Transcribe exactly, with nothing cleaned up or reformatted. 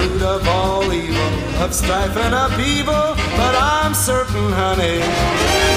root of all evil, of strife and upheaval. But I'm certain, honey,